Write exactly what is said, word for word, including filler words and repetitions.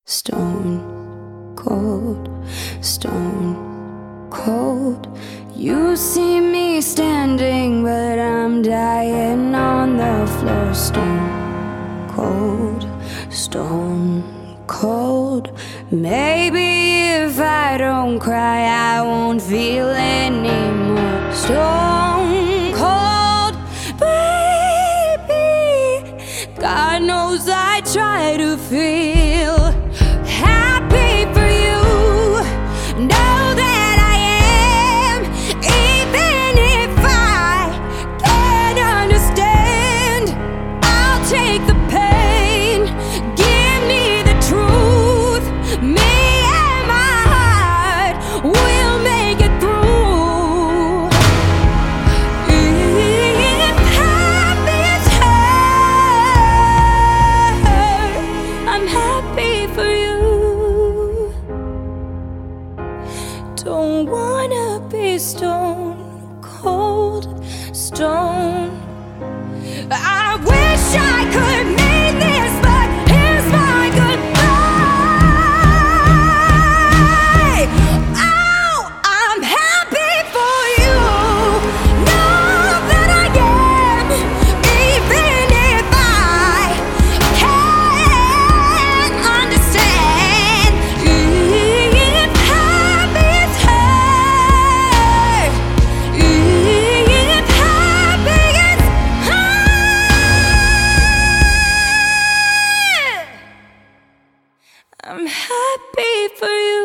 Stone cold, stone cold. You see me standing, but I'm dying on the floor. Stone cold, stone cold. Maybe if I don't cry, I won't feel anymore. Stone cold, baby. God knows I try to feel happy for you. Know that I am, even if I can't understand. I'll take the pain, give me the truth. Me and my heart will make it through. If happy's hurt, I'm happy for you. Don't wanna be stone cold, stone. I wish I could mean this, but here's my goodbye. Oh, I'm happy for you. Know that I am, even if I can't understand. If happy's hurt, if happy is hurt, I'm happy for you.